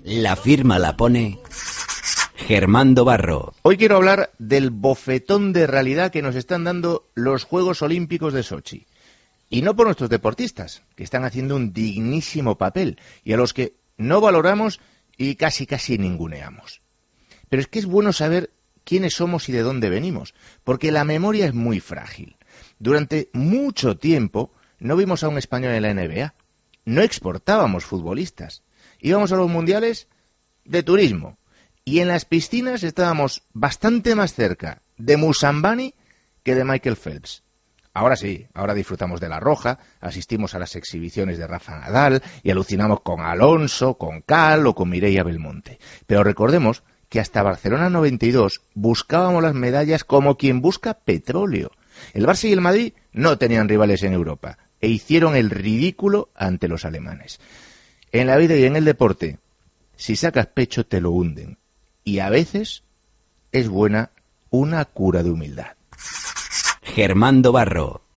La firma la pone Germán Dobarro. Hoy quiero hablar del bofetón de realidad que nos están dando los Juegos Olímpicos de Sochi. Y no por nuestros deportistas, que están haciendo un dignísimo papel y a los que no valoramos y casi ninguneamos. Pero es que es bueno saber quiénes somos y de dónde venimos, porque la memoria es muy frágil. Durante mucho tiempo no vimos a un español en la NBA. No exportábamos futbolistas. Íbamos a los mundiales de turismo. Y en las piscinas estábamos bastante más cerca de Musambani que de Michael Phelps. Ahora sí, ahora disfrutamos de La Roja, asistimos a las exhibiciones de Rafa Nadal y alucinamos con Alonso, con Cal o con Mireia Belmonte. Pero recordemos que hasta Barcelona 92 buscábamos las medallas como quien busca petróleo. El Barça y el Madrid no tenían rivales en Europa e hicieron el ridículo ante los alemanes. En la vida y en el deporte, si sacas pecho te lo hunden. Y a veces es buena una cura de humildad. Germán Dobarro.